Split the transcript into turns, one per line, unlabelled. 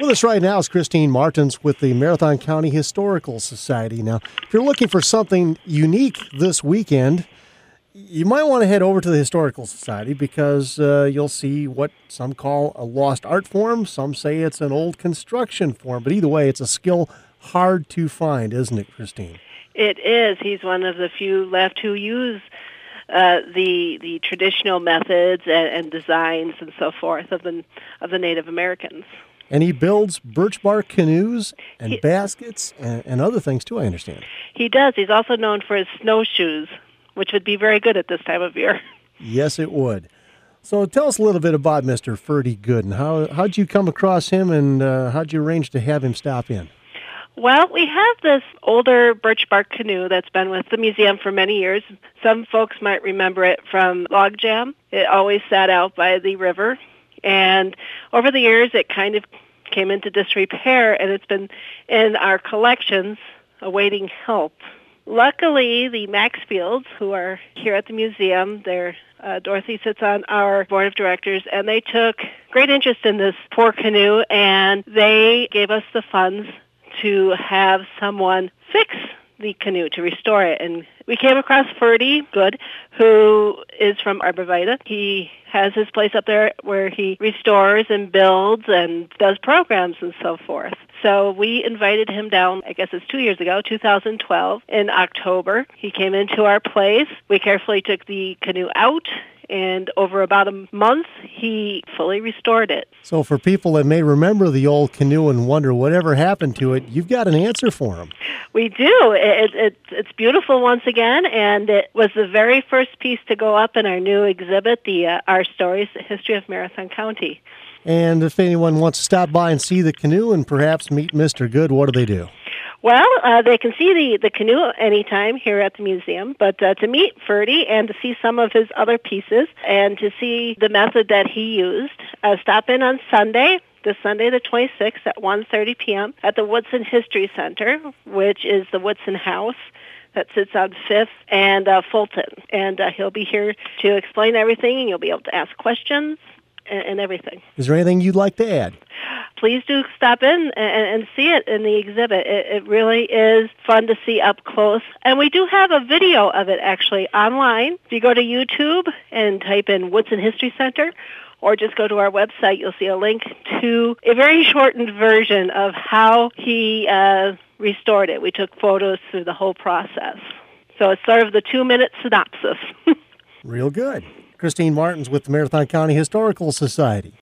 With us right now is Christine Martins with the Marathon County Historical Society. Now, if you're looking for something unique this weekend, you might want to head over to the Historical Society because you'll see what some call a lost art form. Some say it's an old construction form. But either way, it's a skill hard to find, isn't it, Christine?
It is. He's one of the few left who use the traditional methods and designs and so forth of the Native Americans.
And he builds birch bark canoes and baskets and other things, too, I understand.
He does. He's also known for his snowshoes, which would be very good at this time of year.
Yes, it would. So tell us a little bit about Mr. Ferdy Gooden. How'd you come across him, and how'd you arrange to have him stop in?
Well, we have this older birch bark canoe that's been with the museum for many years. Some folks might remember it from Log Jam. It always sat out by the river. And over the years, it kind of came into disrepair, and it's been in our collections awaiting help. Luckily, the Maxfields, who are here at the museum, Dorothy sits on our board of directors, and they took great interest in this poor canoe, and they gave us the funds to have someone fix the canoe, to restore it. And we came across Ferdy Good, who is from Arborvita. He has his place up there where he restores and builds and does programs and so forth. So we invited him down, I guess it's 2 years ago, 2012, in October. He came into our place. We carefully took the canoe out, and over about a month, he fully restored it.
So for people that may remember the old canoe and wonder whatever happened to it, you've got an answer for them.
We do. It's beautiful once again, and it was the very first piece to go up in our new exhibit, Our Stories, the History of Marathon County.
And if anyone wants to stop by and see the canoe and perhaps meet Mr. Good, what do they do?
Well, they can see the canoe anytime here at the museum, but to meet Ferdy and to see some of his other pieces and to see the method that he used, stop in on Sunday, this Sunday the 26th at 1:30 p.m. at the Woodson History Center, which is the Woodson House that sits on 5th and Fulton. And he'll be here to explain everything, and you'll be able to ask questions and everything.
Is there anything you'd like to add?
Please do stop in and see it in the exhibit. It really is fun to see up close. And we do have a video of it actually online. If you go to YouTube and type in Woodson History Center, or just go to our website, you'll see a link to a very shortened version of how he restored it. We took photos through the whole process. So it's sort of the 2-minute synopsis.
Real good. Christine Martins with the Marathon County Historical Society.